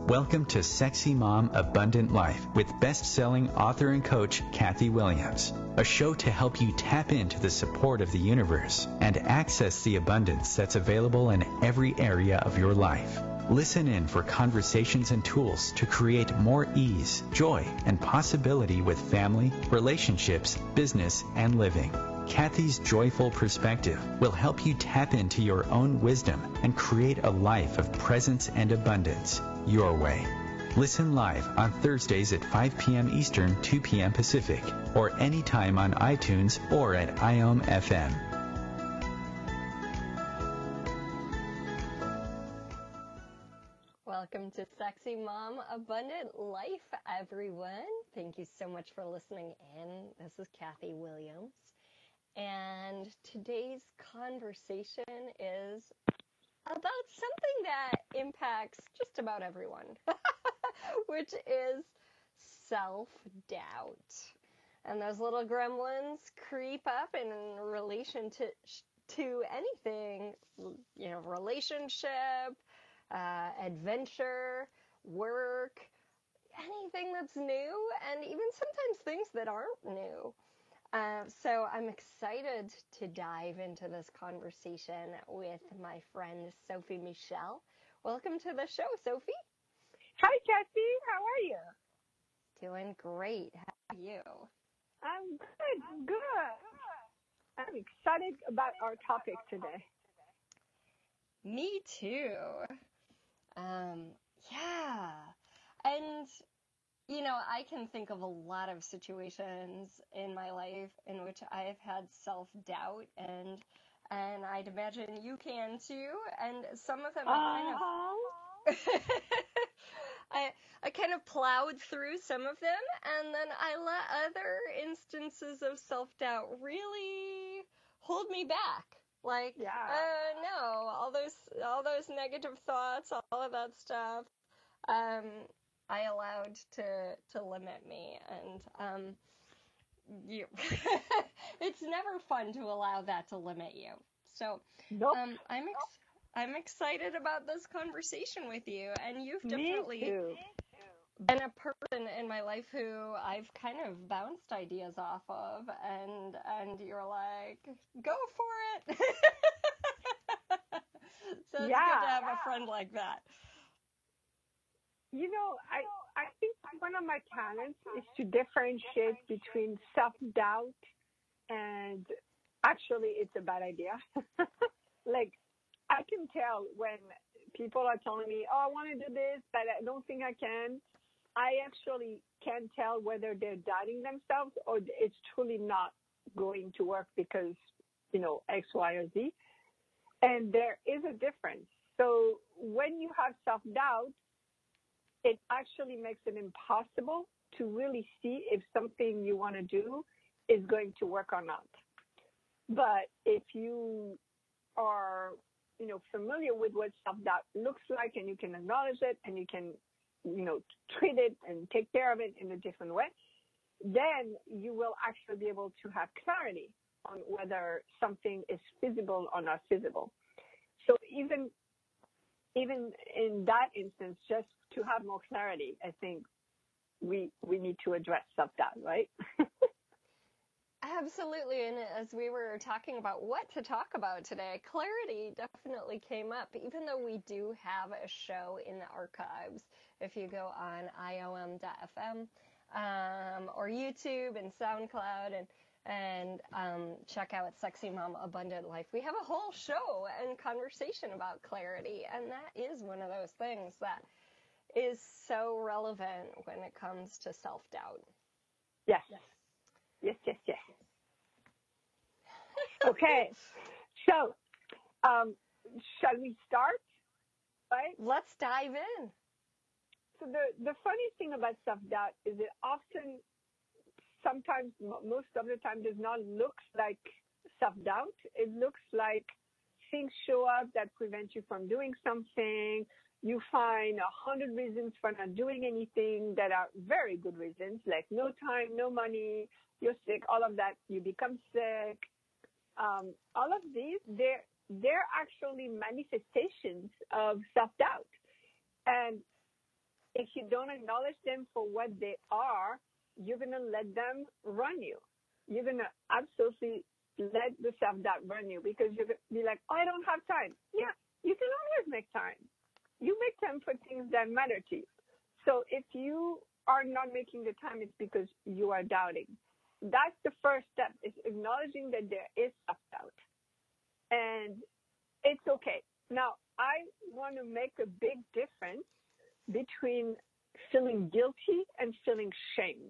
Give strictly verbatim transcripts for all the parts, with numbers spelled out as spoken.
Welcome to Sexy Mom Abundant Life with best-selling author and coach Kathy Williams, a show to help you tap into the support of the universe and access the abundance that's available in every area of your life. Listen in for conversations and tools to create more ease, joy, and possibility with family, relationships, business, and living. Kathy's joyful perspective will help you tap into your own wisdom and create a life of presence and abundance your way. Listen live on Thursdays at five p.m. Eastern, two p.m. Pacific, or anytime on iTunes or at I O M F M. Welcome to Sexy Mom Abundant Life, everyone. Thank you so much for listening in. This is Kathy Williams. And today's conversation is about something that impacts just about everyone, which is self-doubt. And those little gremlins creep up in relation to, to anything, you know, relationship, uh, adventure, work, anything that's new, and even sometimes things that aren't new. Uh, so I'm excited to dive into this conversation with my friend Sophie Michelle. Welcome to the show, Sophie. Hi, Kathy. How are you? Doing great. How are you? I'm good. Good. I'm excited about our topic today. Me too. Um, yeah. And you know, I can think of a lot of situations in my life in which I have had self-doubt, and and I'd imagine you can too. And some of them I kind of I I kind of plowed through some of them, and then I let other instances of self-doubt really hold me back. Like, yeah. uh, no, all those all those negative thoughts, all of that stuff. Um, I allowed to to limit me, and um, you, it's never fun to allow that to limit you. So nope. um, I'm ex- I'm excited about this conversation with you, and you've definitely Me too. been a person in my life who I've kind of bounced ideas off of, and and you're like, go for it. So it's yeah. good to have a friend like that. You know, I, I think one of my talents is to differentiate between self-doubt and actually it's a bad idea. Like, I can tell when people are telling me, oh, I want to do this, but I don't think I can. I actually can tell whether they're doubting themselves or it's truly not going to work because, you know, X, Y, or Z. And there is a difference. So when you have self-doubt, it actually makes it impossible to really see if something you want to do is going to work or not. But if you are, you know, familiar with what self-doubt looks like and you can acknowledge it and you can, you know, treat it and take care of it in a different way, then you will actually be able to have clarity on whether something is feasible or not feasible. So even even in that instance, just to have more clarity, I think we we need to address self-doubt, right? Absolutely. And as we were talking about what to talk about today, clarity definitely came up, even though we do have a show in the archives. If you go on I O M dot F M um, or YouTube and SoundCloud and and um, check out Sexy Mom Abundant Life, we have a whole show and conversation about clarity. And that is one of those things that is so relevant when it comes to self-doubt. Yes. Yes. Yes, yes, yes. Okay, so um, shall we start? Right? Let's dive in. So the, the funny thing about self-doubt is it often, sometimes, most of the time, does not look like self-doubt. It looks like things show up that prevent you from doing something. You find a hundred reasons for not doing anything that are very good reasons, like no time, no money, you're sick, all of that. You become sick. Um, all of these, they're, they're actually manifestations of self-doubt. And if you don't acknowledge them for what they are, you're going to let them run you. You're going to absolutely let the self-doubt run you because you're going to be like, oh, I don't have time. Yeah, you can always make time. You make time for things that matter to you. So if you are not making the time, it's because you are doubting. That's the first step, is acknowledging that there is self-doubt. And it's okay. Now, I want to make a big difference between feeling guilty and feeling shame.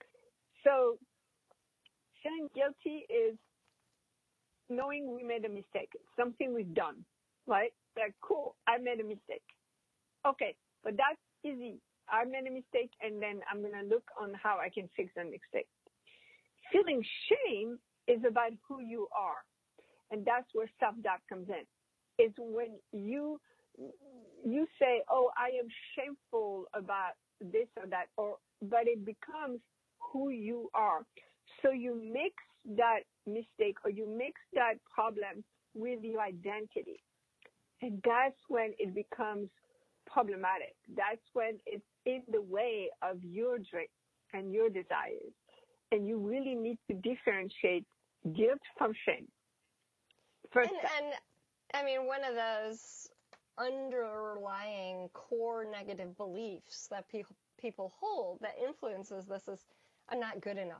So feeling guilty is knowing we made a mistake, something we've done, right? Like, cool, I made a mistake. Okay, but that's easy. I made a mistake, and then I'm going to look on how I can fix the mistake. Feeling shame is about who you are, and that's where self-doubt comes in. It's when you you say, oh, I am shameful about this or that, or but it becomes who you are. So you mix that mistake or you mix that problem with your identity. And that's when it becomes problematic. That's when it's in the way of your dreams and your desires. And you really need to differentiate guilt from shame. First and, and I mean, one of those underlying core negative beliefs that people people hold that influences this is, I'm not good enough.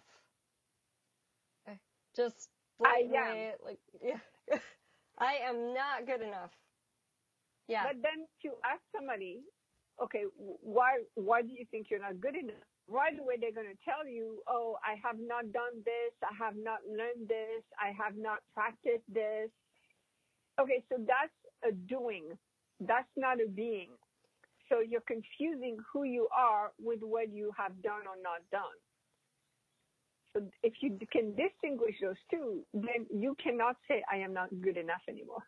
Okay. Just blatantly, like, yeah, I am not good enough. Yeah. But then to ask somebody, okay, why why do you think you're not good enough? Right away they're going to tell you, oh, I have not done this, I have not learned this, I have not practiced this. Okay, so that's a doing. That's not a being. So you're confusing who you are with what you have done or not done. So if you can distinguish those two, then you cannot say, I am not good enough anymore.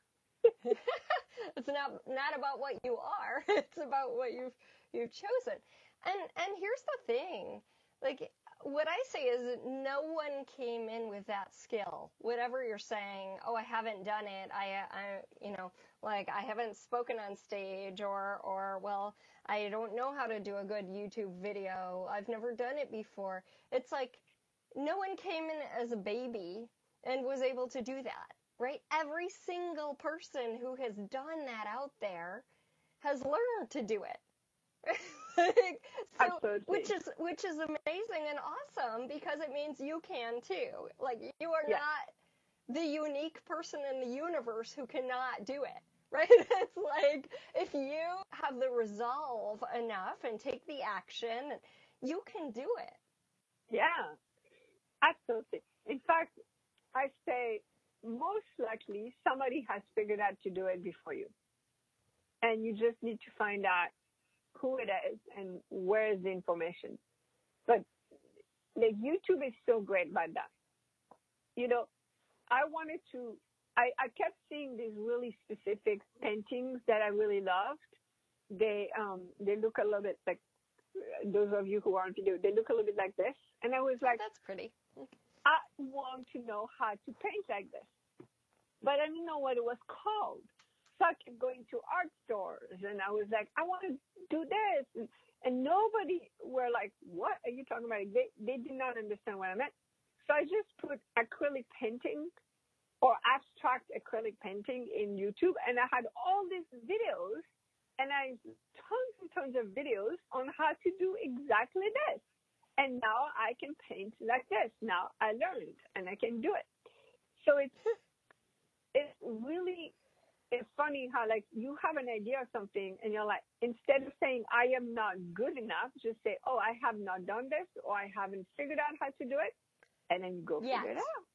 It's not not about what you are. It's about what you've you've chosen. And and here's the thing. Like, what I say is no one came in with that skill. Whatever you're saying, oh, I haven't done it. I, I, you know, like I haven't spoken on stage, or, or, well, I don't know how to do a good YouTube video. I've never done it before. It's like no one came in as a baby and was able to do that, right? Every single person who has done that out there has learned to do it. Like, so, Absolutely. which is which is amazing and awesome, because it means you can too. Like, you are yeah. not the unique person in the universe who cannot do it, right? It's like, if you have the resolve enough and take the action, you can do it. Yeah, absolutely. In fact, I say most likely somebody has figured out to do it before you, and you just need to find out who it is and where is the information. But like, YouTube is so great about that. You know, I wanted to, I, I kept seeing these really specific paintings that I really loved. They, um, they look a little bit like, those of you who are on video, they look a little bit like this. And I was like, oh, that's pretty. I want to know how to paint like this. But I didn't know what it was called. So I kept going to art stores, and I was like, I want to do this. And, and nobody were like, what are you talking about? They, they did not understand what I meant. So I just put acrylic painting or abstract acrylic painting in YouTube, and I had all these videos, and I tons and tons of videos on how to do exactly this. And now I can paint like this. Now I learned, and I can do it. So it's, it's really... It's funny how, like, you have an idea of something and you're like, instead of saying, I am not good enough, just say, oh, I have not done this, or I haven't figured out how to do it. And then you go Yet. figure it out.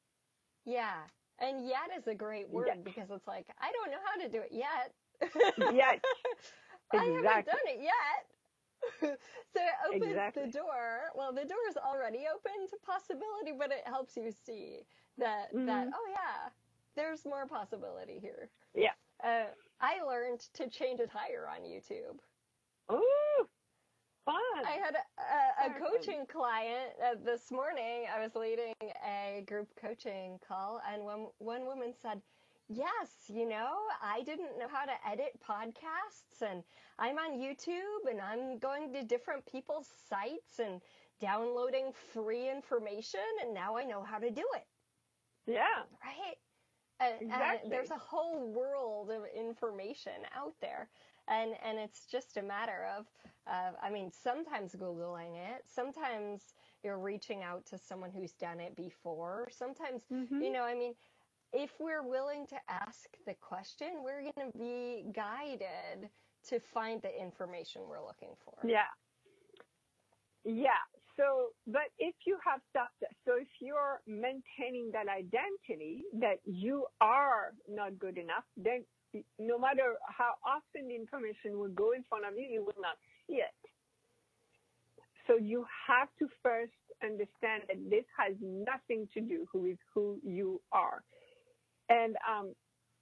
Yeah. And yet is a great word, Yet. because it's like, I don't know how to do it yet. Yet. I Exactly. haven't done it yet. So it opens Exactly. the door. Well, the door is already open to possibility, but it helps you see that, Mm-hmm. that, oh yeah, there's more possibility here. Yeah. Uh, I learned to change a tire on YouTube. Ooh, fun. I had a, a, a Fun. coaching client uh, this morning. I was leading a group coaching call, and one, one woman said, Yes, you know, I didn't know how to edit podcasts, and I'm on YouTube, and I'm going to different people's sites and downloading free information, and now I know how to do it. Yeah. Right? And, Exactly. and there's a whole world of information out there. And, and it's just a matter of, uh, I mean, sometimes Googling it, sometimes you're reaching out to someone who's done it before. Sometimes, Mm-hmm. you know, I mean, if we're willing to ask the question, we're going to be guided to find the information we're looking for. Yeah. Yeah. So, but if you have stuff, that, so if you're maintaining that identity that you are not good enough, then no matter how often the information will go in front of you, you will not see it. So you have to first understand that this has nothing to do with who you are. And um,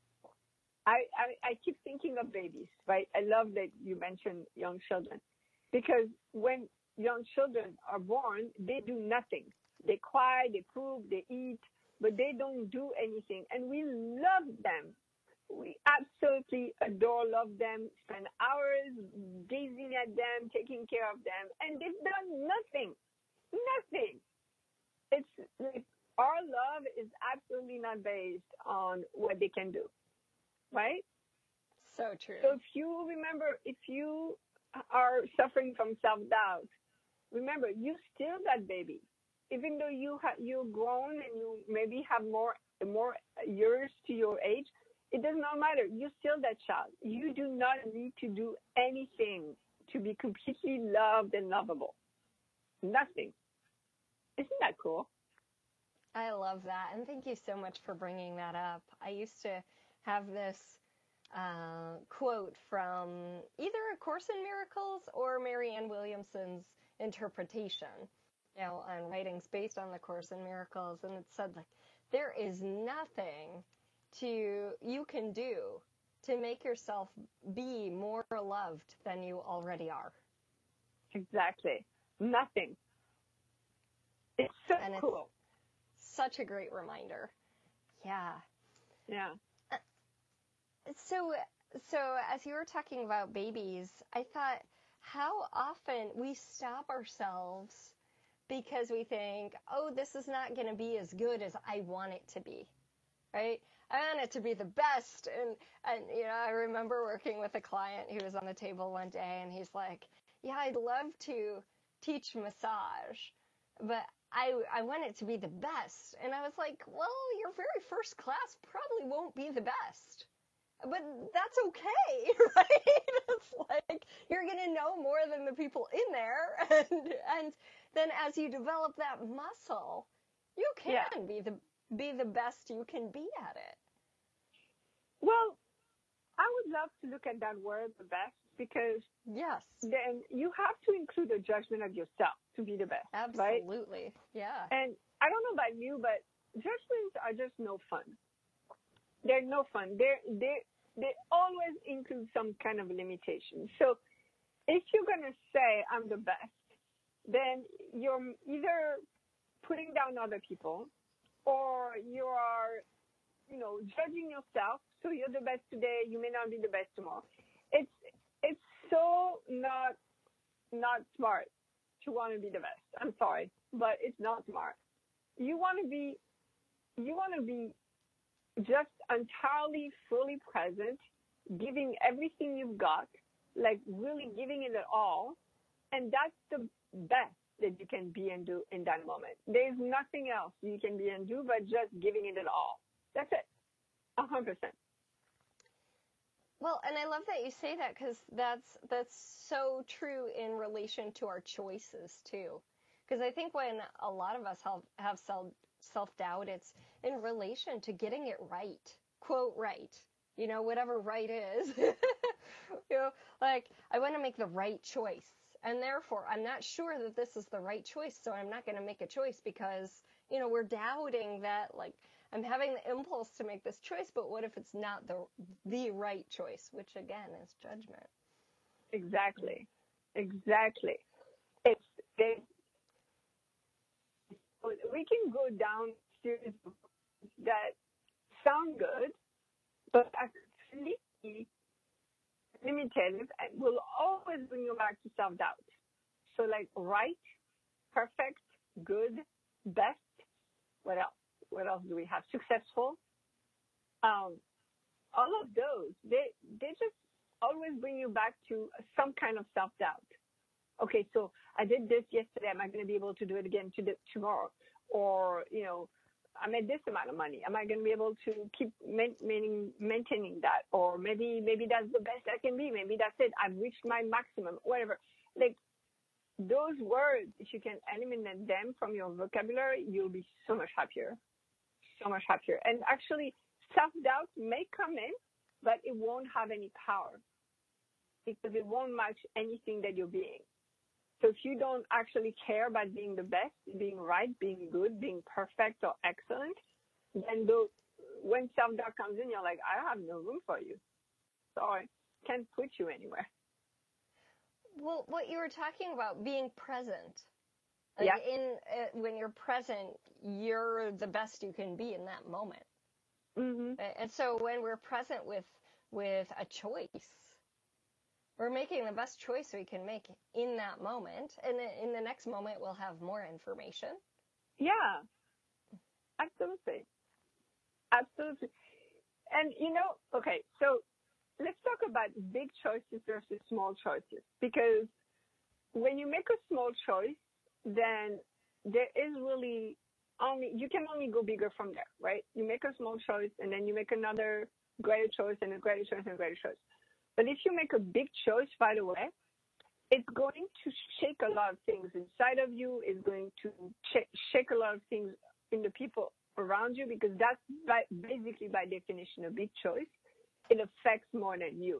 I, I, I keep thinking of babies, right? I love that you mentioned young children, because when young children are born, they do nothing. They cry, they poop, they eat, but they don't do anything. And we love them. We absolutely adore, love them, spend hours gazing at them, taking care of them, and they've done nothing. Nothing. It's like our love is absolutely not based on what they can do, right? So true. So if you remember, if you are suffering from self-doubt, remember, you still that baby. Even though you ha- you're grown and you maybe have more more years to your age, it does not matter. You're still that child. You do not need to do anything to be completely loved and lovable. Nothing. Isn't that cool? I love that. And thank you so much for bringing that up. I used to have this uh, quote from either A Course in Miracles or Marianne Williamson's interpretation, you know, on writings based on the Course in Miracles. And it said, like, there is nothing to you can do to make yourself be more loved than you already are. Exactly. Nothing. It's so and it's cool. Such a great reminder. Yeah. Yeah. Uh, so, so as you were talking about babies, I thought how often we stop ourselves because we think, oh, this is not going to be as good as I want it to be, right? I want it to be the best. And, and, you know, I remember working with a client who was on the table one day and he's like, yeah, I'd love to teach massage, but I, I want it to be the best. And I was like, well, your very first class probably won't be the best, but that's okay, right? It's like you're going to know more than the people in there. And, and then as you develop that muscle, you can Yeah. be the be the best you can be at it. Well, I would love to look at that word, the best, because yes, then you have to include a judgment of yourself to be the best, absolutely, right? Yeah. And I don't know about you, but judgments are just no fun. They're no fun. They're, they they always include some kind of limitation. So if you're going to say I'm the best, then you're either putting down other people or you are, you know, judging yourself. So you're the best today, you may not be the best tomorrow. It's it's so not not smart to want to be the best. I'm sorry, but it's not smart. You want to be you want to be just entirely fully present, giving everything you've got, like really giving it all, and that's the best that you can be and do in that moment. There's nothing else you can be and do but just giving it all. That's it. A hundred percent. Well, and I love that you say that because that's that's so true in relation to our choices too. Because I think when a lot of us have, have self self doubt, it's in relation to getting it right, quote right. You know, whatever right is. you know, like I want to make the right choice, and therefore I'm not sure that this is the right choice, so I'm not going to make a choice because you know we're doubting that like. I'm having the impulse to make this choice, but what if it's not the the right choice, which again is judgment. Exactly. Exactly. It's, it's we can go down series that sound good, but are completely limitative and will always bring you back to self-doubt. So like right, perfect, good, best, what else? What else do we have? Successful. Um, all of those, they, they just always bring you back to some kind of self-doubt. Okay, so I did this yesterday. Am I going to be able to do it again to tomorrow? Or, you know, I made this amount of money. Am I going to be able to keep maintaining, maintaining that? Or maybe, maybe that's the best I can be. Maybe that's it. I've reached my maximum, whatever. Like those words, if you can eliminate them from your vocabulary, you'll be so much happier, so much happier. And actually, self-doubt may come in, but it won't have any power because it won't match anything that you're being. So if you don't actually care about being the best, being right, being good, being perfect or excellent, then those, when self-doubt comes in, you're like, I have no room for you. Sorry, can't put you anywhere. Well, what you were talking about, being present. Like yeah. In uh, when you're present, you're the best you can be in that moment. Mm-hmm. And so when we're present with with a choice, we're making the best choice we can make in that moment. And in the next moment, we'll have more information. Yeah, absolutely. Absolutely. And, you know, okay, so let's talk about big choices versus small choices. Because when you make a small choice, then there is really only, you can only go bigger from there, right? You make a small choice and then you make another greater choice and a greater choice and a greater choice. But if you make a big choice right away, it's going to shake a lot of things inside of you. It's going to sh- shake a lot of things in the people around you because that's by, basically by definition a big choice. It affects more than you.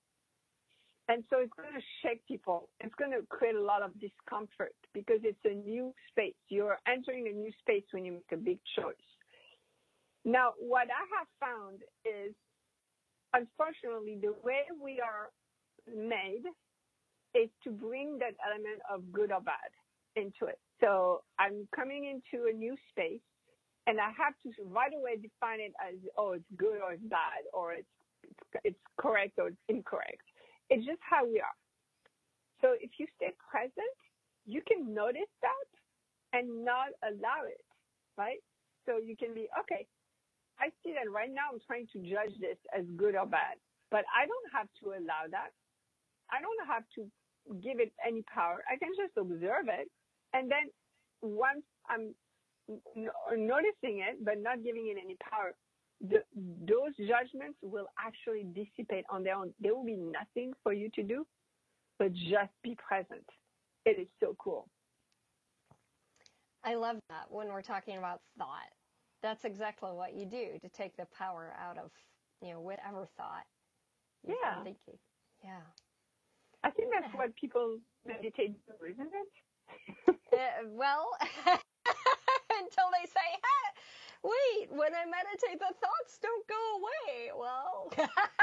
And so it's going to shake people. It's going to create a lot of discomfort because it's a new space. You're entering a new space when you make a big choice. Now, what I have found is, unfortunately, the way we are made is to bring that element of good or bad into it. So I'm coming into a new space, and I have to right away define it as, oh, it's good or it's bad, or it's it's correct or it's incorrect. It's just how we are. So if you stay present, you can notice that and not allow it, right? So you can be, okay, I see that right now I'm trying to judge this as good or bad, but I don't have to allow that. I don't have to give it any power. I can just observe it. And then once I'm noticing it, but not giving it any power, the, those judgments will actually dissipate on their own. There will be nothing for you to do, but just be present. It is so cool. I love that when we're talking about thought. That's exactly what you do to take the power out of, you know, whatever thought you've yeah. been thinking. Yeah. I think that's what people meditate do, isn't it? uh, well, until they say, hey, wait, when I meditate, the thoughts don't go away. Well,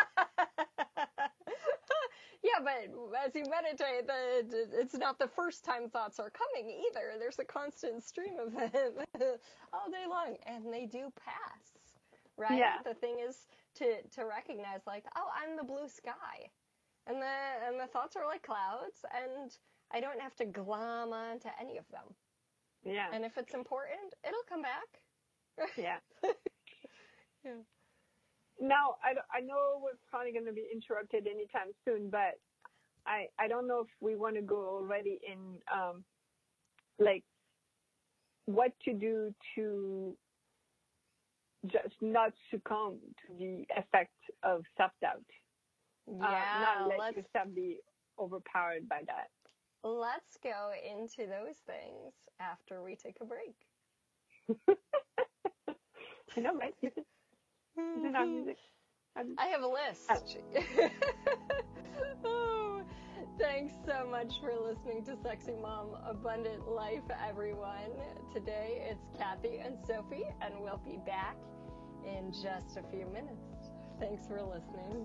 yeah, but as you meditate, the, it's not the first time thoughts are coming either. There's a constant stream of them all day long, and they do pass, right? Yeah. The thing is to, to recognize, like, oh, I'm the blue sky, and the and the thoughts are like clouds, and I don't have to glom onto any of them. Yeah. And if it's important, it'll come back. Yeah. Yeah. Now, I, I know we're probably going to be interrupted anytime soon, but I I don't know if we want to go already in, um, like, what to do to just not succumb to the effect of self-doubt. Yeah. Uh, not let let's, yourself be overpowered by that. Let's go into those things after we take a break. I know, right? Is it, is it our music? I'm, I have a list. Oh, thanks so much for listening to Sexy Mom Abundant Life, everyone. Today it's Kathy and Sophie, and we'll be back in just a few minutes. Thanks for listening.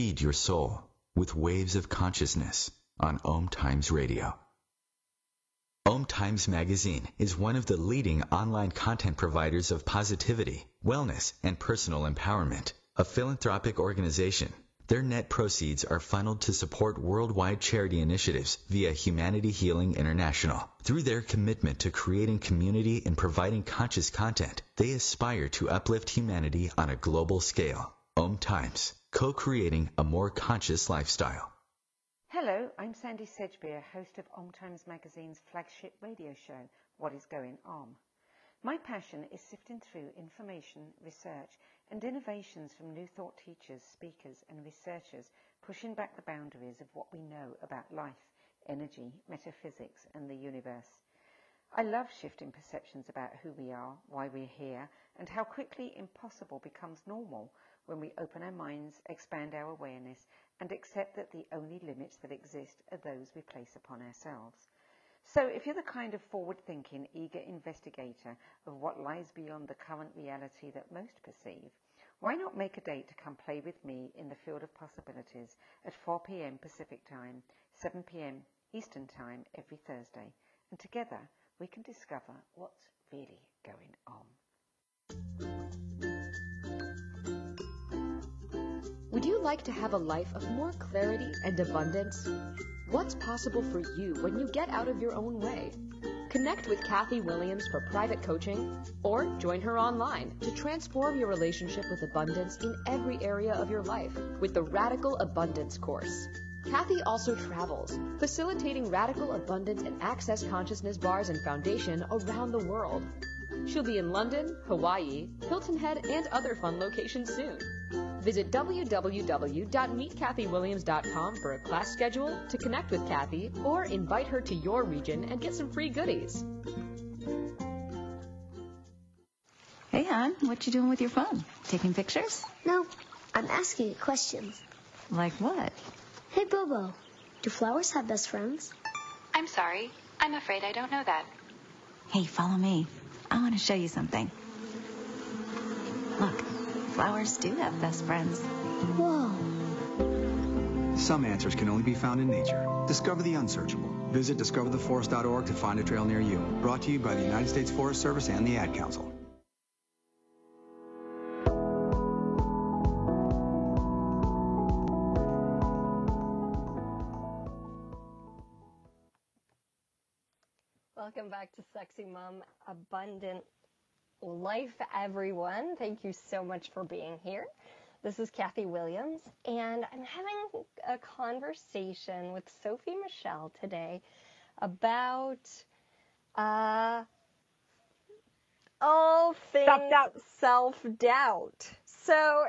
Feed your soul with waves of consciousness on Om Times Radio. Om Times Magazine is one of the leading online content providers of positivity, wellness, and personal empowerment. A philanthropic organization, their net proceeds are funneled to support worldwide charity initiatives via Humanity Healing International. Through their commitment to creating community and providing conscious content, they aspire to uplift humanity on a global scale. Om Times, co-creating a more conscious lifestyle. Hello, I'm Sandy Sedgbeer, host of Om Times Magazine's flagship radio show, What is Going On? My passion is sifting through information, research, and innovations from new thought teachers, speakers, and researchers pushing back the boundaries of what we know about life, energy, metaphysics, and the universe. I love shifting perceptions about who we are, why we're here, and how quickly impossible becomes normal when we open our minds, expand our awareness, and accept that the only limits that exist are those we place upon ourselves. So if you're the kind of forward-thinking, eager investigator of what lies beyond the current reality that most perceive, why not make a date to come play with me in the field of possibilities at four p.m. Pacific Time, seven p.m. Eastern Time every Thursday, and together we can discover what's really going on. Would you like to have a life of more clarity and abundance? What's possible for you when you get out of your own way? Connect with Kathy Williams for private coaching or join her online to transform your relationship with abundance in every area of your life with the Radical Abundance course. Kathy also travels, facilitating radical abundance and access consciousness bars and foundation around the world. She'll be in London, Hawaii, Hilton Head, and other fun locations soon. Visit w w w dot meet kathy williams dot com for a class schedule, to connect with Kathy, or invite her to your region and get some free goodies. Hey, hon, what you doing with your phone? Taking pictures? No, I'm asking it questions. Like what? Hey, Bobo, do flowers have best friends? I'm sorry. I'm afraid I don't know that. Hey, follow me. I want to show you something. Look, flowers do have best friends. Whoa. Some answers can only be found in nature. Discover the unsearchable. Visit discover the forest dot org to find a trail near you. Brought to you by the United States Forest Service and the Ad Council. Welcome back to Sexy Mom Abundant Life, everyone. Thank you so much for being here. This is Kathy Williams, and I'm having a conversation with Sophie Michelle today about uh, all things Self-doubt. self-doubt. So,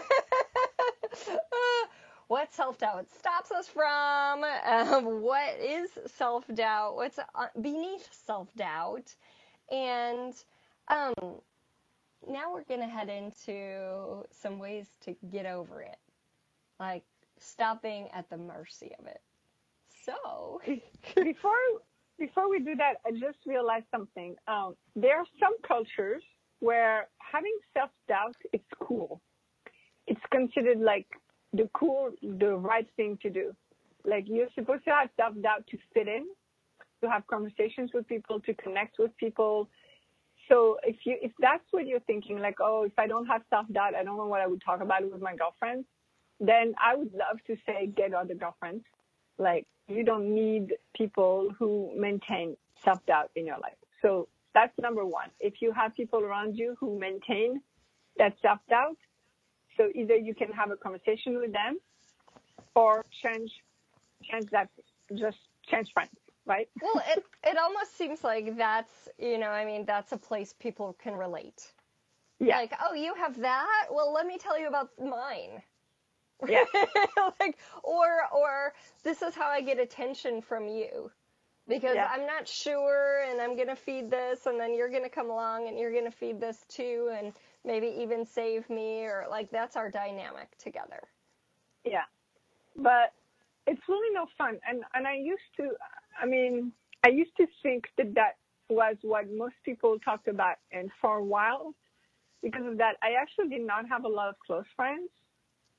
what self-doubt stops us from, um, what is self-doubt, what's beneath self-doubt, and um, now we're going to head into some ways to get over it, like stopping at the mercy of it. So, before before we do that, I just realized something. Um, there are some cultures where having self-doubt is cool. It's considered like the cool, the right thing to do. Like, you're supposed to have self-doubt to fit in, to have conversations with people, to connect with people. So if you, if that's what you're thinking, like, oh, if I don't have self-doubt, I don't know what I would talk about with my girlfriends, then I would love to say, get other girlfriends. Like, you don't need people who maintain self-doubt in your life. So that's number one. If you have people around you who maintain that self-doubt, so either you can have a conversation with them or change, change that, just change friends, right? well, it, it almost seems like that's, you know, I mean, that's a place people can relate. Yeah. Like, oh, you have that? Well, let me tell you about mine. Yeah. like, or, or this is how I get attention from you. Because Yeah. I'm not sure, and I'm going to feed this, and then you're going to come along, and you're going to feed this too, and maybe even save me, or, like, that's our dynamic together. Yeah. But it's really no fun. And, and I used to, I mean, I used to think that that was what most people talked about. And for a while, because of that, I actually did not have a lot of close friends.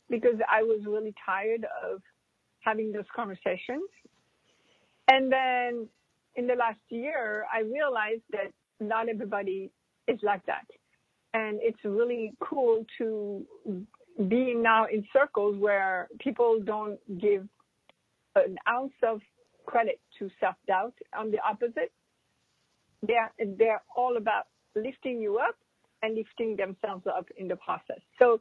because I was really tired of having those conversations. And then in the last year, I realized that not everybody is like that. And it's really cool to be now in circles where people don't give an ounce of credit to self-doubt. On the opposite, they're, they're all about lifting you up and lifting themselves up in the process. So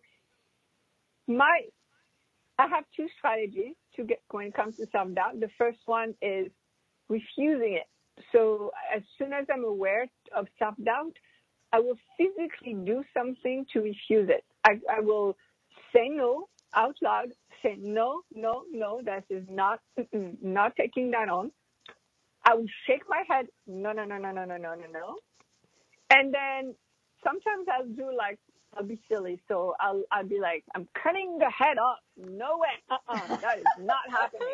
my, I have two strategies to get when it comes to self-doubt. The first one is refusing it. So as soon as I'm aware of self-doubt, I will physically do something to refuse it. I, I will say no out loud, say no, no, no, that is not, not taking that on. I will shake my head, no, no, no, no, no, no, no, no, no. And then sometimes I'll do like, I'll be silly. So I'll, I'll be like, I'm cutting the head off. No way. Uh-uh. That is not happening.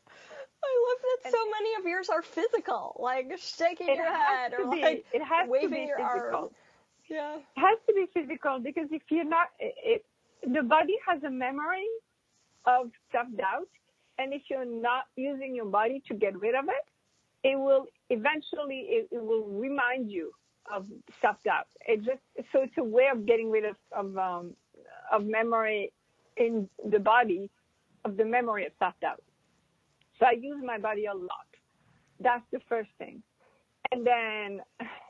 I love that so many of yours are physical, like shaking your head or be, like it has waving to be your physical. arm. Yeah. It has to be physical because if you're not, it, the body has a memory of self-doubt. And if you're not using your body to get rid of it, it will eventually, it, it will remind you of self-doubt. It just, so it's a way of getting rid of, of, um, of memory in the body, of the memory of self-doubt. So I use my body a lot. That's the first thing. And then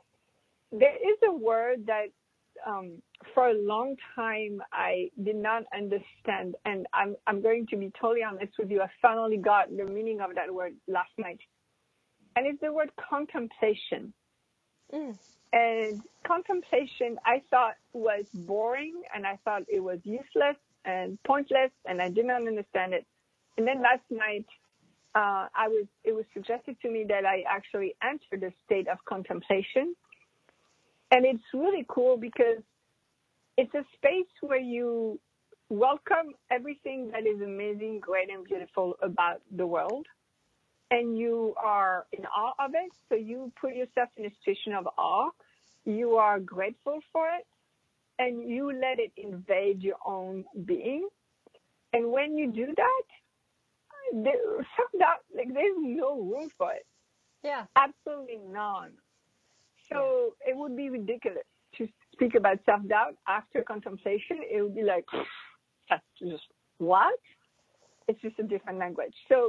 there is a word that um, for a long time I did not understand. And I'm, I'm going to be totally honest with you. I finally got the meaning of that word last night. And it's the word contemplation. Mm. And contemplation I thought was boring, and I thought it was useless and pointless, and I did not understand it. And then last night, Uh, I was, it was suggested to me that I actually entered a state of contemplation. And it's really cool because it's a space where you welcome everything that is amazing, great, and beautiful about the world. And you are in awe of it. So you put yourself in a situation of awe. You are grateful for it. And you let it invade your own being. And when you do that, There, self-doubt, like there's no room for it. Yeah. Absolutely none. So yeah. It would be ridiculous to speak about self-doubt after contemplation. It would be like, that's just what? It's just a different language. So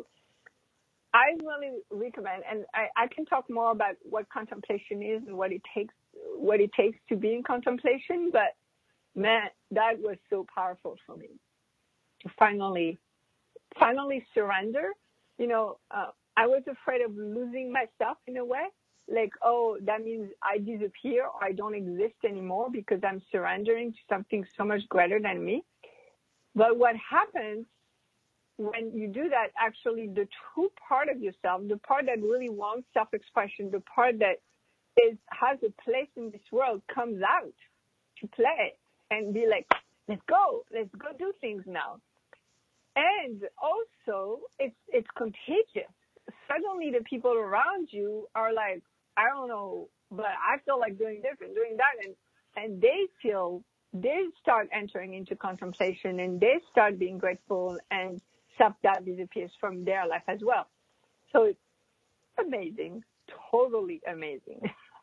I really recommend, and I, I can talk more about what contemplation is and what it takes, what it takes to be in contemplation. But man, that was so powerful for me to finally finally surrender. You know, uh, I was afraid of losing myself in a way. Like, oh, that means I disappear or I don't exist anymore because I'm surrendering to something so much greater than me. But what happens when you do that, actually the true part of yourself, the part that really wants self-expression, the part that is has a place in this world comes out to play and be like, let's go, let's go do things now. And also, it's it's contagious. Suddenly, the people around you are like, I don't know, but I feel like doing this and doing that, and and they feel they start entering into contemplation, and they start being grateful, and self-doubt disappears from their life as well. So it's amazing, totally amazing.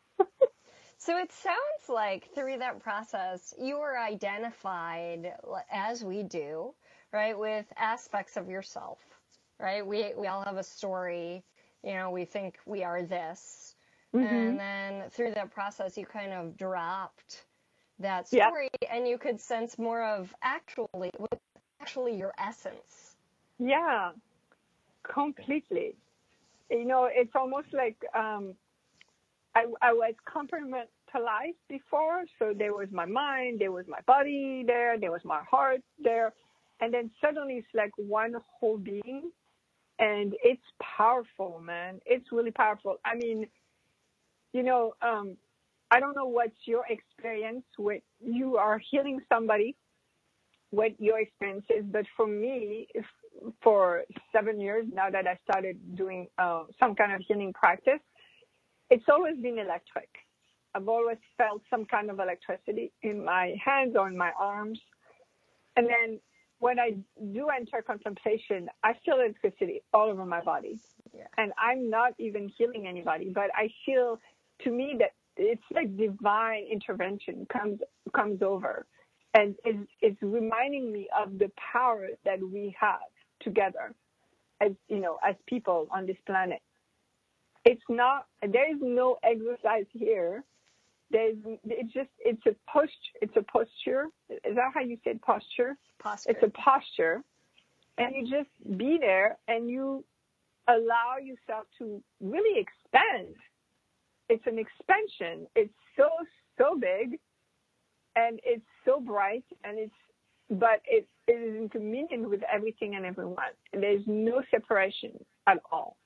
So it sounds like through that process, you were identified, as we do, right, with aspects of yourself, right? We we all have a story, you know, we think we are this. Mm-hmm. And then through that process, you kind of dropped that story, yeah. And you could sense more of actually, actually your essence. Yeah, completely. You know, it's almost like um, I, I was compartmentalized before. So there was my mind, there was my body there, there was my heart there. And then suddenly it's like one whole being, and it's powerful, man. It's really powerful. I mean, you know, um, I don't know what's your experience when you are healing somebody, what your experience is, but for me, if, for seven years now that I started doing uh, some kind of healing practice, it's always been electric. I've always felt some kind of electricity in my hands or in my arms. And then when I do enter contemplation, I feel electricity all over my body. Yeah. And I'm not even healing anybody, but I feel, to me, that it's like divine intervention comes comes over, and it's, it's reminding me of the power that we have together, as you know, as people on this planet. It's not. There is no exercise here. There's. It's just. It's a posture. It's a posture. Is that how you said posture? Posture. It's a posture, and you just be there, and you allow yourself to really expand. It's an expansion. It's so, so big, and it's so bright, and it's, but it, it is in communion with everything and everyone. There's no separation at all.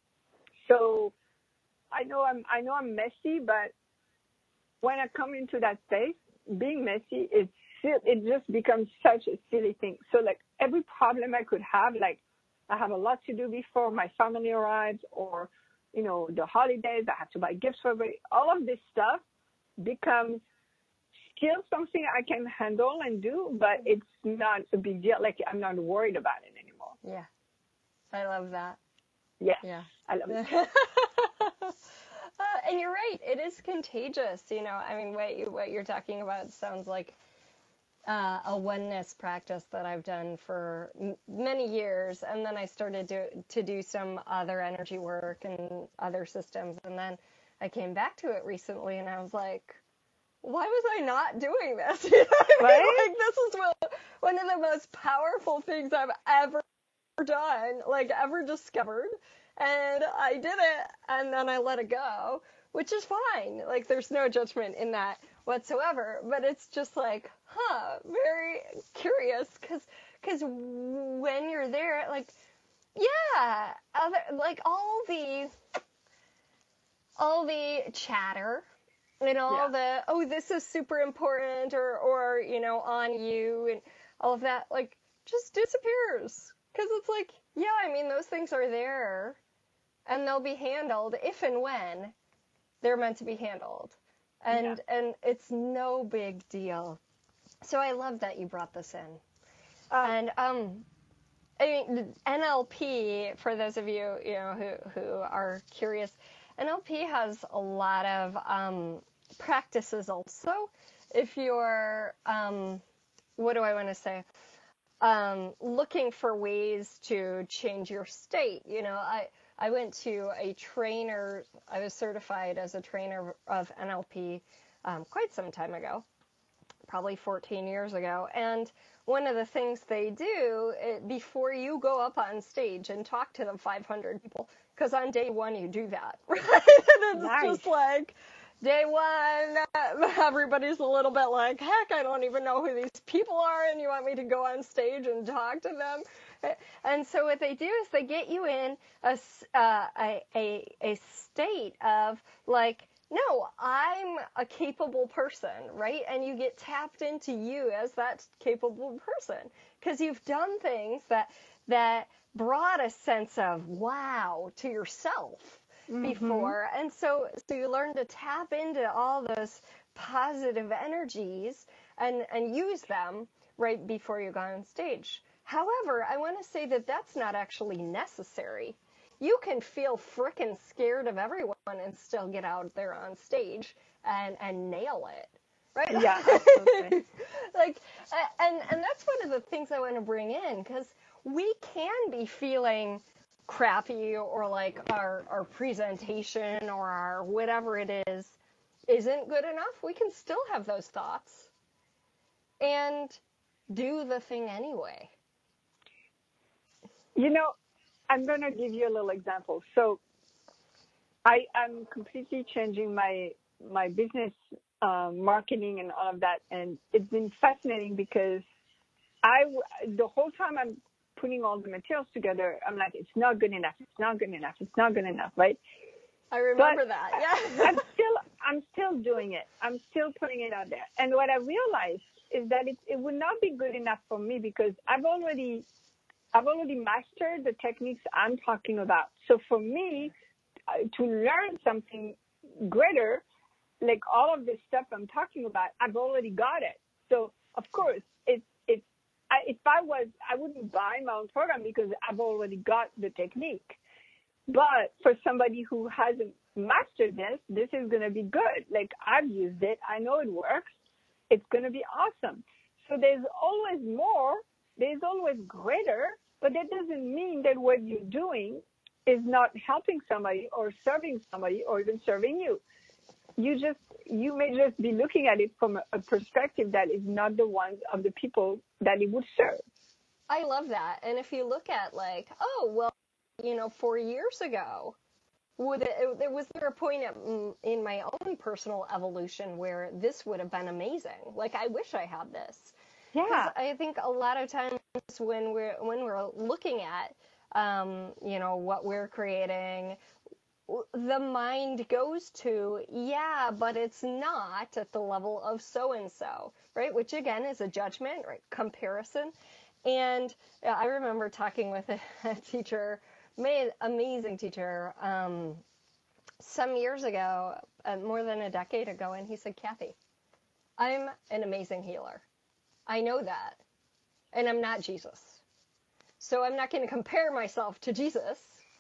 So I know I'm, I know I'm messy, but when I come into that space, being messy, it's, it just becomes such a silly thing. So like every problem I could have, like I have a lot to do before my family arrives, or you know, the holidays, I have to buy gifts for everybody. All of this stuff becomes still something I can handle and do, but it's not a big deal. Like, I'm not worried about it anymore. Yeah. I love that. Yeah. Yeah. I love it. uh, and you're right. It is contagious. You know, I mean, what, you, what you're talking about sounds like Uh, a oneness practice that I've done for m- many years, and then I started to to do some other energy work and other systems, and then I came back to it recently, and I was like, why was I not doing this? You know what I mean? Right? Like, this is one, one of the most powerful things I've ever done, like ever discovered, and I did it, and then I let it go, which is fine. Like, there's no judgment in that whatsoever, but it's just like, huh, very curious, because because when you're there, like, yeah, other, like all the all the chatter and all Yeah. the, oh, this is super important, or or you know, on you, and all of that, like, just disappears, because it's like, yeah, I mean, those things are there, and they'll be handled if and when they're meant to be handled. And Yeah. and it's no big deal. So I love that you brought this in. Um, and um, I mean, N L P, for those of you you know who who are curious, N L P has a lot of um, practices also. If you're um, what do I want to say? Um, looking for ways to change your state. You know, I. I went to a trainer, I was certified as a trainer of N L P um, quite some time ago, probably fourteen years ago. And one of the things they do, it, before you go up on stage and talk to the five hundred people, because on day one you do that, right? And it's Nice. just like, day one, everybody's a little bit like, heck, I don't even know who these people are, and you want me to go on stage and talk to them? And so what they do is they get you in a, uh, a, a, a state of like, no, I'm a capable person, right? And you get tapped into you as that capable person, because you've done things that that brought a sense of wow to yourself mm-hmm. before. And so, so you learn to tap into all those positive energies and, and use them right before you go on stage. However, I want to say that that's not actually necessary. You can feel frickin' scared of everyone and still get out there on stage and, and nail it, right? Yeah, absolutely. Like, and, and that's one of the things I want to bring in, because we can be feeling crappy, or like our, our presentation or our whatever it is isn't good enough. We can still have those thoughts and do the thing anyway. You know, I'm going to give you a little example. So I am completely changing my my business um, marketing and all of that, and it's been fascinating because I the whole time I'm putting all the materials together, I'm like, it's not good enough, it's not good enough, it's not good enough, right? I remember but that. Yeah. I'm still I'm still doing it. I'm still putting it out there, and what I realized is that it it would not be good enough for me because I've already I've already mastered the techniques I'm talking about. So for me, uh, to learn something greater, like all of this stuff I'm talking about, I've already got it. So of course, it's it's I, if I was, I wouldn't buy my own program because I've already got the technique. But for somebody who hasn't mastered this, this is going to be good. Like, I've used it. I know it works. It's going to be awesome. So there's always more. There's always greater. But that doesn't mean that what you're doing is not helping somebody or serving somebody or even serving you. You just, you may just be looking at it from a, a perspective that is not the one of the people that it would serve. I love that. And if you look at like, oh, well, you know, four years ago, would it, it, was there a point in my own personal evolution where this would have been amazing? Like, I wish I had this. Yeah. I think a lot of times when we're when we're looking at, um, you know, what we're creating, the mind goes to, yeah, but it's not at the level of so-and-so, right? Which, again, is a judgment, right? Comparison. And I remember talking with a, a teacher, amazing teacher, um, some years ago, uh, more than a decade ago, and he said, Kathy, I'm an amazing healer. I know that. And I'm not Jesus. So I'm not going to compare myself to Jesus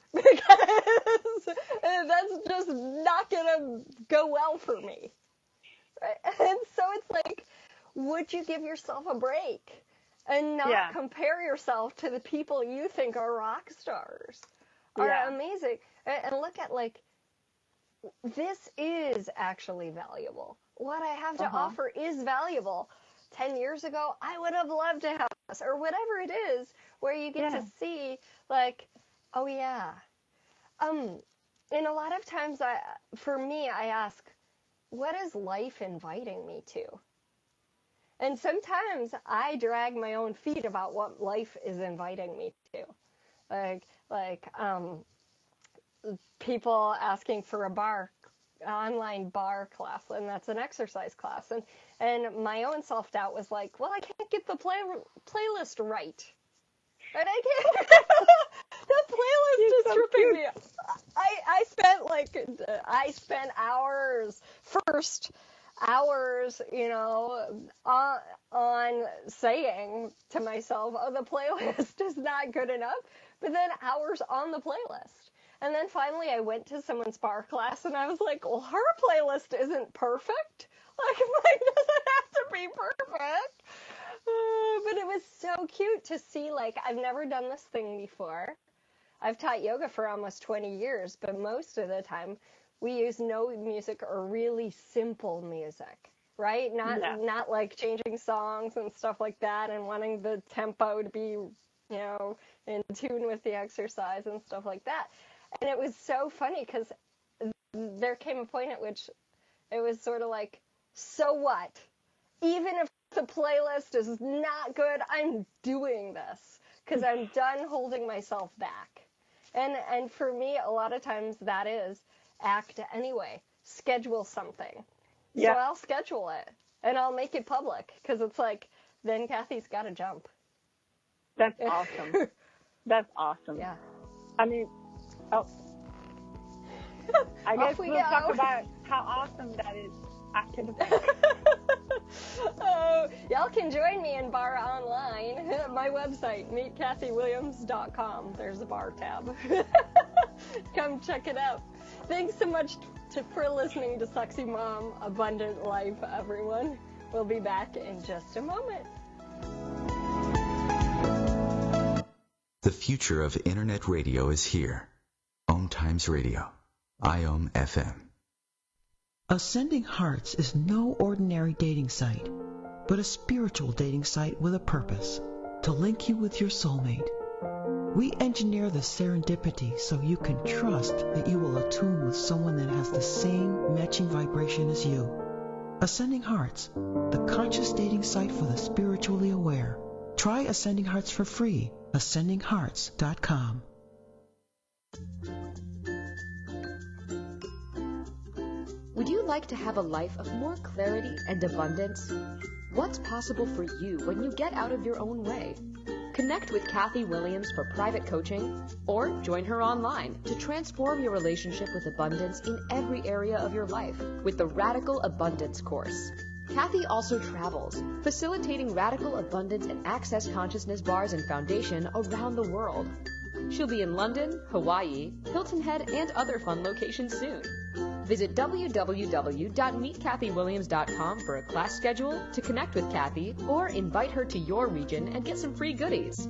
because that's just not going to go well for me. Right? And so it's like, would you give yourself a break and not yeah. compare yourself to the people you think are rock stars, are yeah. amazing? And look at, like, this is actually valuable. What I have to uh-huh. offer is valuable. Ten years ago, I would have loved to have this, or whatever it is, where you get yeah. to see, like, oh yeah. Um, and a lot of times, I, for me, I ask, what is life inviting me to? And sometimes I drag my own feet about what life is inviting me to. Like, like, um, people asking for a bar, online bar class, and that's an exercise class. And, and my own self-doubt was like, well, I can't get the play, playlist right. And I can't, the playlist is so tripping me. I, I spent like, I spent hours first, hours, you know, on, on saying to myself, oh, the playlist is not good enough, but then hours on the playlist. And then finally I went to someone's bar class and I was like, well, her playlist isn't perfect. Like, mine doesn't have to be perfect. Uh, but it was so cute to see, like, I've never done this thing before. I've taught yoga for almost twenty years, but most of the time we use no music or really simple music, right? Not no. not like changing songs and stuff like that and wanting the tempo to be, you know, in tune with the exercise and stuff like that. And it was so funny because there came a point at which it was sort of like, so what? Even if the playlist is not good, I'm doing this because I'm done holding myself back. And and for me, a lot of times that is act anyway. Schedule something. Yeah. So I'll schedule it and I'll make it public because it's like, then Kathy's got to jump. That's awesome. That's awesome. Yeah. I mean, oh, I guess we we'll go. talk about how awesome that is after the break. Oh, y'all can join me in Bar Online. My website, meet kathy williams dot com. There's a bar tab. Come check it out. Thanks so much to, for listening to Sexy Mom Abundant Life, everyone. We'll be back in just a moment. The future of Internet radio is here. Om Times Radio. I O M F M. Ascending Hearts is no ordinary dating site, but a spiritual dating site with a purpose, to link you with your soulmate. We engineer the serendipity so you can trust that you will attune with someone that has the same matching vibration as you. Ascending Hearts, the conscious dating site for the spiritually aware. Try Ascending Hearts for free, ascending hearts dot com. Would you like to have a life of more clarity and abundance? What's possible for you when you get out of your own way? Connect with Kathy Williams for private coaching or join her online to transform your relationship with abundance in every area of your life with the Radical Abundance Course. Kathy also travels, facilitating radical abundance and access consciousness bars and foundation around the world. She'll be in London, Hawaii, Hilton Head, and other fun locations soon. Visit w w w dot meet kathy williams dot com for a class schedule, to connect with Kathy, or invite her to your region and get some free goodies.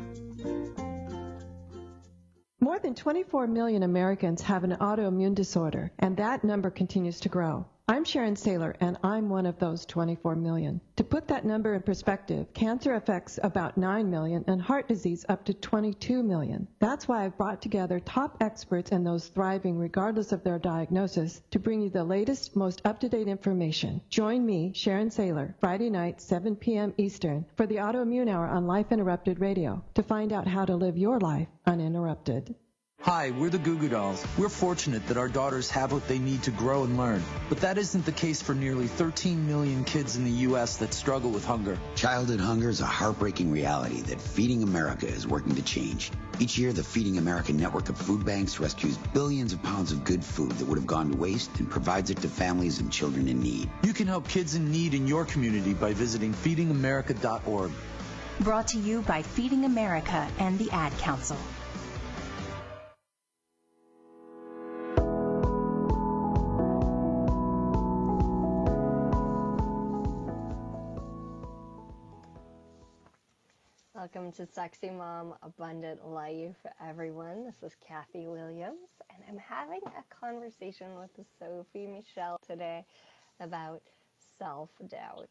More than twenty-four million Americans have an autoimmune disorder, and that number continues to grow. I'm Sharon Saylor, and I'm one of those twenty-four million. To put that number in perspective, cancer affects about nine million and heart disease up to twenty-two million. That's why I've brought together top experts and those thriving regardless of their diagnosis to bring you the latest, most up-to-date information. Join me, Sharon Saylor, Friday night, seven p.m. Eastern, for the Autoimmune Hour on Life Interrupted Radio to find out how to live your life uninterrupted. Hi, we're the Goo Goo Dolls. We're fortunate that our daughters have what they need to grow and learn. But that isn't the case for nearly thirteen million kids in the U S that struggle with hunger. Childhood hunger is a heartbreaking reality that Feeding America is working to change. Each year, the Feeding America network of food banks rescues billions of pounds of good food that would have gone to waste and provides it to families and children in need. You can help kids in need in your community by visiting feeding america dot org. Brought to you by Feeding America and the Ad Council. Welcome to Sexy Mom Abundant Life, everyone. This is Kathy Williams, and I'm having a conversation with Sophie Michelle today about self-doubt.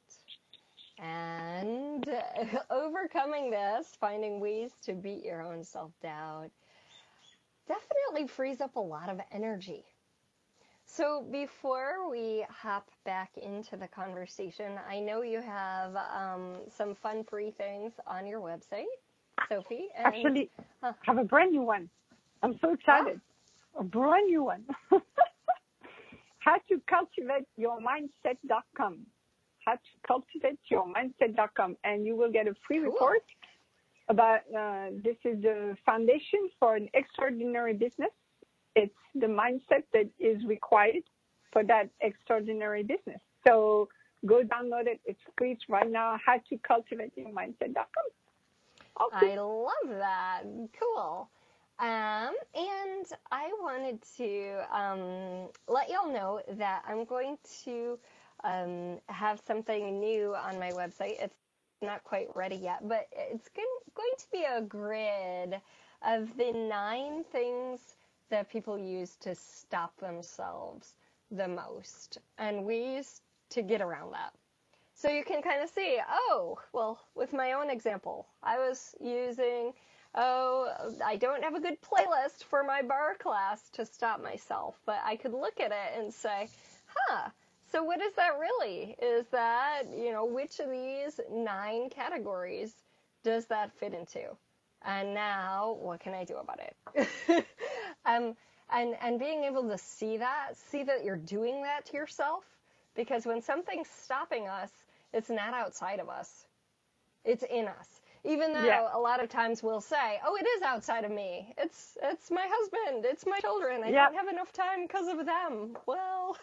And overcoming this, finding ways to beat your own self-doubt, definitely frees up a lot of energy. So before we hop back into the conversation, I know you have um, some fun free things on your website, Sophie. And, Actually, huh. I have a brand new one. I'm so excited. Oh. A brand new one. How to cultivate your mindset dot com. How to cultivate your mindset dot com. And you will get a free cool. report about uh, this is the foundation for an extraordinary business. It's the mindset that is required for that extraordinary business. So go download it. It's free right now. How to cultivate your mindset dot com. Okay. I love that. Cool. Um, and I wanted to um, let y'all know that I'm going to um, have something new on my website. It's not quite ready yet, but it's going to be a grid of the nine things that people use to stop themselves the most, and ways to get around that. So you can kind of see, oh, well, with my own example, I was using, oh, I don't have a good playlist for my bar class to stop myself, but I could look at it and say, huh, so what is that really? Is that, you know, which of these nine categories does that fit into? And now, what can I do about it? um, and, and being able to see that, see that you're doing that to yourself, because when something's stopping us, it's not outside of us. It's in us. Even though yeah. a lot of times we'll say, oh, it is outside of me. It's it's my husband. It's my children. I yeah. don't have enough time because of them. Well,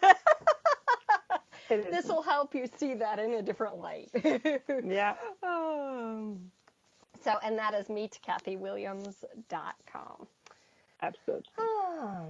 this will help you see that in a different light. yeah. Um, So, and that is meet kathy williams dot com. Absolutely. Um,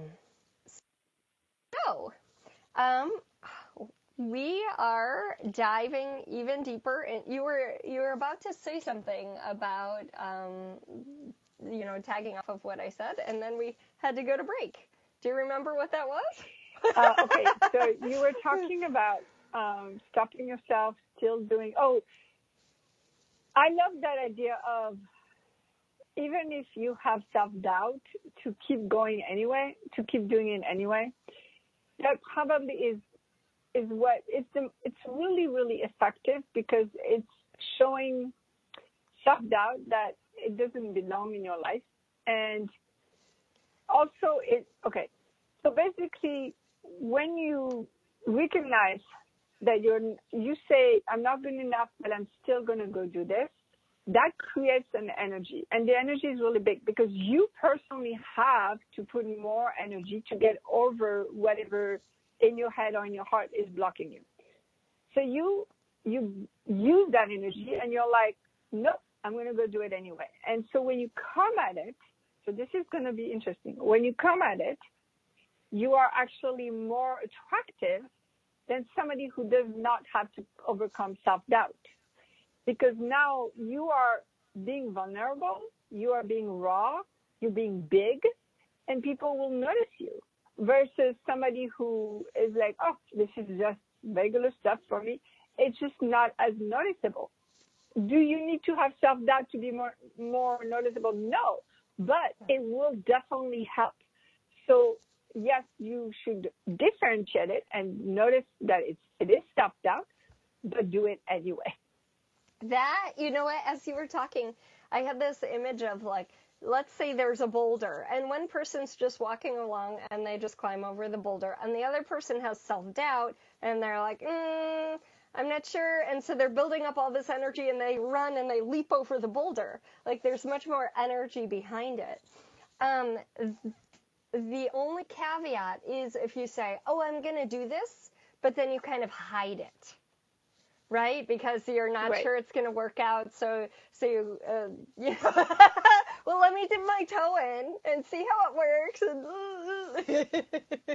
so, um, we are diving even deeper. And you were you were about to say something about, um, you know, tagging off of what I said, and then we had to go to break. Do you remember what that was? uh, okay, so you were talking about um, stopping yourself, still doing. Oh. I love that idea of even if you have self-doubt, to keep going anyway, to keep doing it anyway. That probably is is what it's the, it's really really effective, because it's showing self-doubt that it doesn't belong in your life, and also it okay. So basically, when you recognize that you're, you say, I'm not good enough, but I'm still going to go do this, that creates an energy. And the energy is really big, because you personally have to put more energy to get over whatever in your head or in your heart is blocking you. So you you use that energy and you're like, nope, I'm going to go do it anyway. And so when you come at it, so this is going to be interesting. When you come at it, you are actually more attractive than somebody who does not have to overcome self-doubt. Because now you are being vulnerable, you are being raw, you're being big, and people will notice you. Versus somebody who is like, oh, this is just regular stuff for me. It's just not as noticeable. Do you need to have self-doubt to be more, more noticeable? No, but it will definitely help. So yes, you should differentiate it and notice that it's, it is self-doubt, but do it anyway. That, you know what, as you were talking, I had this image of like, let's say there's a boulder and one person's just walking along and they just climb over the boulder and the other person has self-doubt and they're like, mm, I'm not sure. And so they're building up all this energy and they run and they leap over the boulder. Like there's much more energy behind it. Um, the only caveat is if you say, oh, I'm going to do this, but then you kind of hide it. Right? Because you're not right. sure it's going to work out. So, so you, uh, you know, well, let me dip my toe in and see how it works. And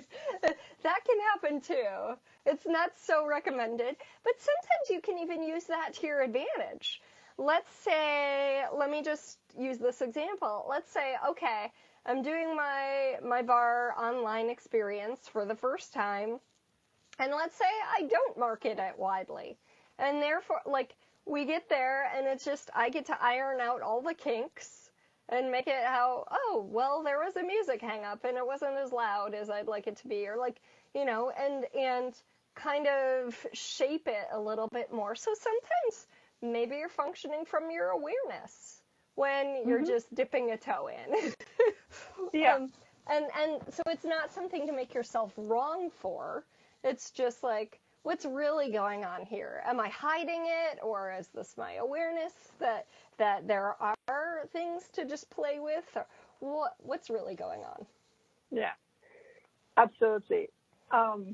that can happen too. It's not so recommended, but sometimes you can even use that to your advantage. Let's say, let me just use this example. Let's say, okay, I'm doing my, my bar online experience for the first time. And let's say I don't market it widely. And therefore, like, we get there, and it's just, I get to iron out all the kinks and make it how, oh, well, there was a music hang-up, and it wasn't as loud as I'd like it to be, or, like, you know, and and kind of shape it a little bit more. So sometimes maybe you're functioning from your awareness when you're mm-hmm. just dipping a toe in. yeah. Um, and, and so it's not something to make yourself wrong for. It's just like, what's really going on here? Am I hiding it, or is this my awareness that that there are things to just play with? Or what what's really going on? Yeah, absolutely. Um,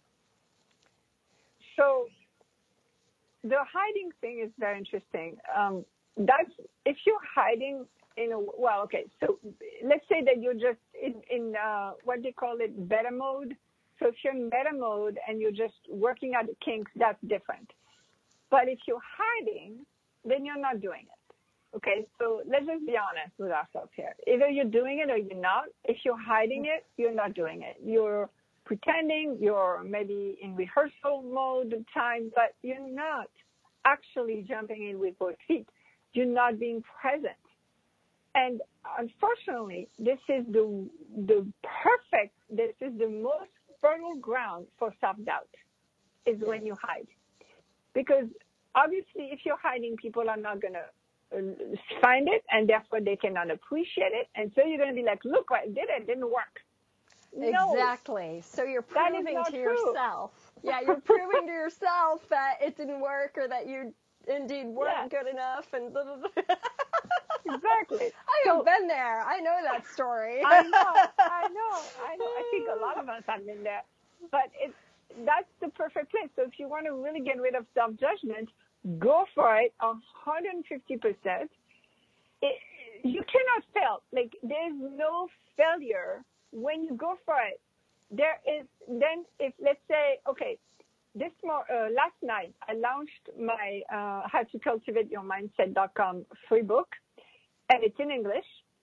so the hiding thing is very interesting. Um, that's if you're hiding in a well, okay. So let's say that you're just in in uh, what they call it beta mode. So if you're in meta mode and you're just working out the kinks, that's different. But if you're hiding, then you're not doing it. Okay, so let's just be honest with ourselves here. Either you're doing it or you're not. If you're hiding it, you're not doing it. You're pretending, you're maybe in rehearsal mode at times, but you're not actually jumping in with both feet. You're not being present. And unfortunately, this is the the perfect, this is the most fertile ground for self-doubt is when you hide. Because obviously if you're hiding, people are not going to find it and therefore they cannot appreciate it. And so you're going to be like, look, I did it, it didn't work. Exactly. No, so you're proving to true. yourself. Yeah, you're proving to yourself that it didn't work or that you indeed weren't yeah. good enough. And blah, blah, blah. Exactly. I so, have been there. I know that story. I know. I know. I know. I think a lot of us have been there. But it, that's the perfect place. So if you want to really get rid of self-judgment, go for it one hundred fifty percent. It, you cannot fail. Like, there's no failure when you go for it. There is, then if, let's say, okay, this more, uh, last night, I launched my uh, How to Cultivate Your Mindset dot com free book. And it's in English.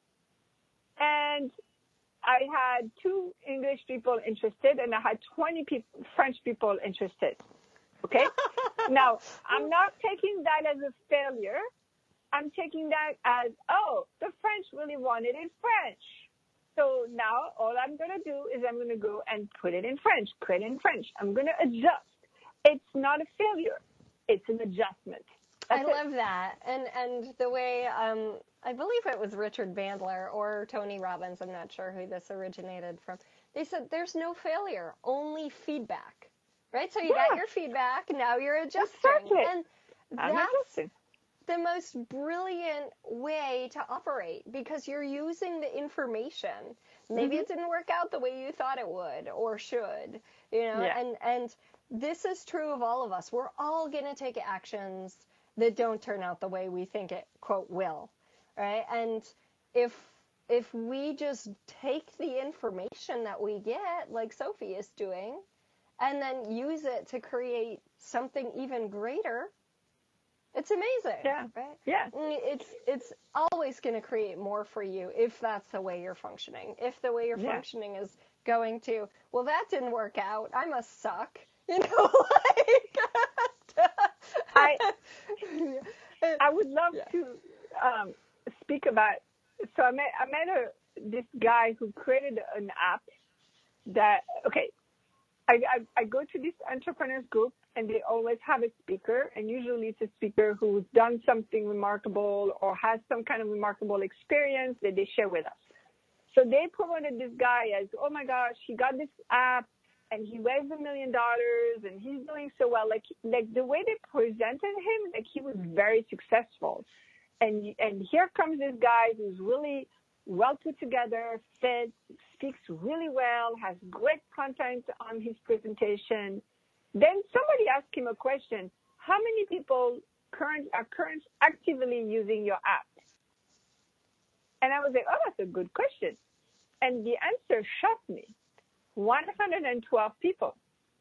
And I had two English people interested, and I had twenty people, French people interested. Okay? Now, I'm not taking that as a failure. I'm taking that as, oh, the French really wanted it French. So now all I'm going to do is I'm going to go and put it in French, put it in French. I'm going to adjust. It's not a failure. It's an adjustment. That's I love it. that. And and the way, um, I believe it was Richard Bandler or Tony Robbins, I'm not sure who this originated from. They said there's no failure, only feedback. Right? So you yeah. got your feedback, now you're adjusting. Exactly. And I'm that's, adjusting. the most brilliant way to operate because you're using the information. Maybe mm-hmm. it didn't work out the way you thought it would or should, you know, yeah. and, and this is true of all of us. We're all going to take actions that don't turn out the way we think it, quote, will, right? And if if we just take the information that we get, like Sophie is doing, and then use it to create something even greater, it's amazing, yeah. right? Yeah. It's it's always going to create more for you if that's the way you're functioning. If the way you're yeah. functioning is going to, well, that didn't work out, I must suck, you know, like. I I would love yeah. to um, speak about. So I met I met a this guy who created an app that okay. I, I, I go to this entrepreneurs group and they always have a speaker, and usually it's a speaker who's done something remarkable or has some kind of remarkable experience that they share with us. So they promoted this guy as, oh my gosh, he got this app and he raised a million dollars and he's doing so well. Like, like the way they presented him, like he was very successful. And, and here comes this guy who's really well put together, fit, speaks really well, has great content on his presentation. Then somebody asked him a question: how many people current are current actively using your app? And I was like, oh, that's a good question. And the answer shocked me: one hundred twelve people.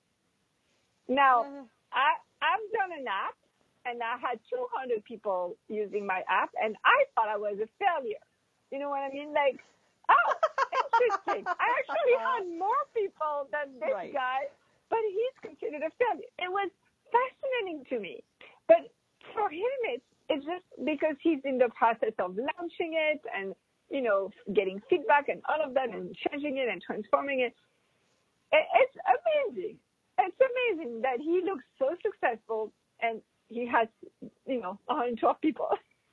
Now, mm-hmm. I, I've done an app, and I had two hundred people using my app, and I thought I was a failure. You know what I mean? Like, oh, interesting. I actually had more people than this right. guy, but he's considered a failure. It was fascinating to me. But for him, it's, it's just because he's in the process of launching it and, you know, getting feedback and all of that and changing it and transforming it. it it's amazing. It's amazing that he looks so successful and he has, you know, one hundred twelve people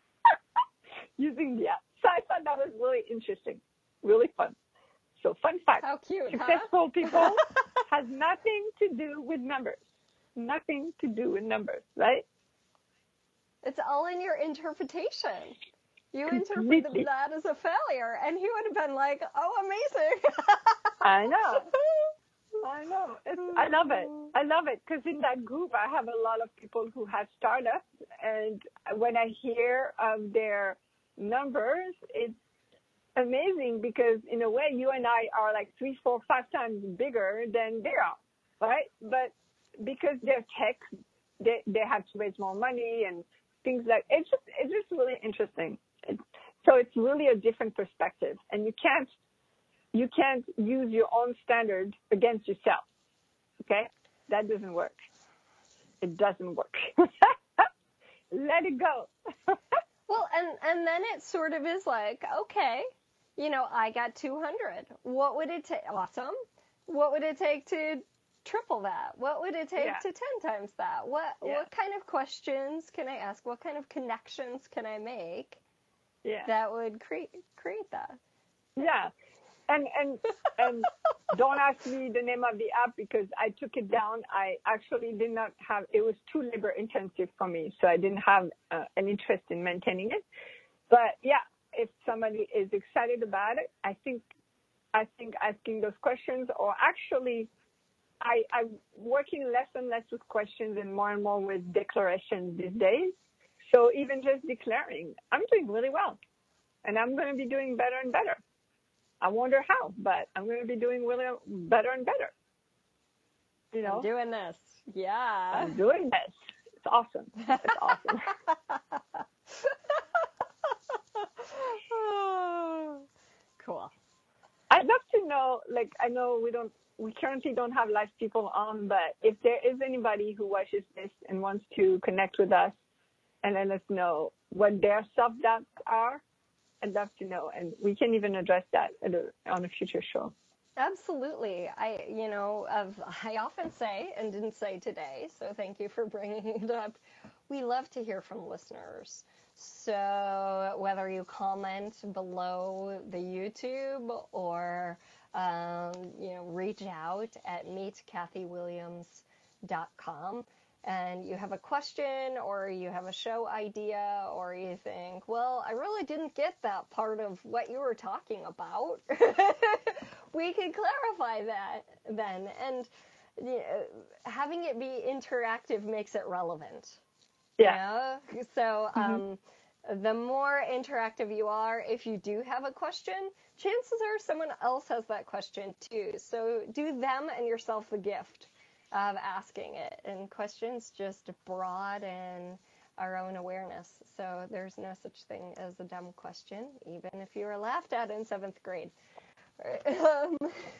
using the app. So I thought that was really interesting, really fun. So fun fact, how cute, successful huh? people has nothing to do with numbers. Nothing to do with numbers, right? It's all in your interpretation. You Completely. interpreted that as a failure, and he would have been like, oh, amazing. I know. I know. It's, I love it. I love it because in that group, I have a lot of people who have startups, and when I hear of their numbers, it's amazing because in a way you and I are like three, four, five times bigger than they are, right? But because they're tech, they they have to raise more money and things like it's just it's just really interesting. It's, so it's really a different perspective, and you can't you can't use your own standard against yourself. Okay, that doesn't work. It doesn't work. Let it go. Well, and, and then it sort of is like, okay, you know, I got two hundred. What would it take? Awesome. What would it take to triple that? What would it take yeah. to ten times that? What yeah. what kind of questions can I ask? What kind of connections can I make yeah. that would create create that? Yeah. And and and don't ask me the name of the app because I took it down. I actually did not have, it was too labor intensive for me, so I didn't have uh, an interest in maintaining it. But yeah, if somebody is excited about it, I think I think asking those questions, or actually I, I'm working less and less with questions and more and more with declarations these days. So even just declaring, I'm doing really well, and I'm going to be doing better and better. I wonder how, but I'm going to be doing really better and better. You know, I'm doing this. Yeah. I'm doing this. It's awesome. It's awesome. Cool. I'd love to know, like, I know we don't, we currently don't have live people on, but if there is anybody who watches this and wants to connect with us and let us know what their self-doubts are, I'd love to know, and we can even address that at a, on a future show. Absolutely. I, you know, of, I often say, and didn't say today, so thank you for bringing it up, we love to hear from listeners. So whether you comment below the YouTube or, um, you know, reach out at meet kathy williams dot com. and you have a question or you have a show idea or you think, well, I really didn't get that part of what you were talking about, we can clarify that then. And you know, having it be interactive makes it relevant. Yeah. You know? So um, Mm-hmm. the more interactive you are, if you do have a question, chances are someone else has that question too. So do them and yourself the gift of asking it. And questions just broaden our own awareness. So there's no such thing as a dumb question, even if you were laughed at in seventh grade. Um,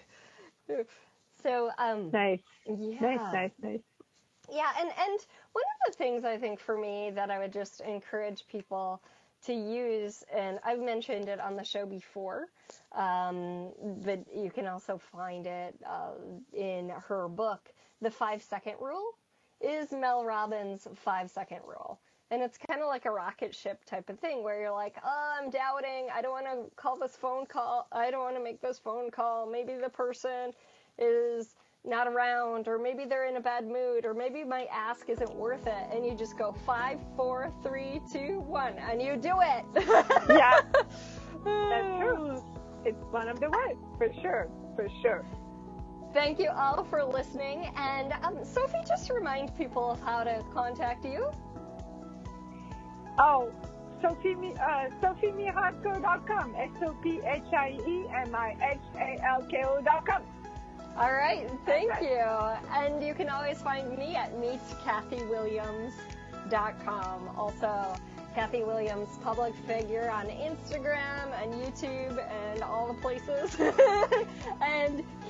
so, um, nice. Yeah. Nice, nice, nice. Yeah, and, and one of the things I think for me that I would just encourage people to use, and I've mentioned it on the show before, um, but you can also find it uh, in her book, The Five Second Rule, is Mel Robbins' five second rule. And it's kind of like a rocket ship type of thing where you're like, oh, I'm doubting. I don't want to call this phone call. I don't want to make this phone call. Maybe the person is not around, or maybe they're in a bad mood, or maybe my ask isn't worth it. And you just go five, four, three, two, one, and you do it. Yeah, that's true. It's one of the ways, for sure, for sure. Thank you all for listening. And um, Sophie, just remind people of how to contact you. Oh, Sophie, uh, Sophie Mihalko dot com, S O P H I E M I H A L K O dot com. All right, thank you. And you can always find me at meet kathy williams dot com. Also, Kathy Williams, public figure on Instagram and YouTube and all the places. And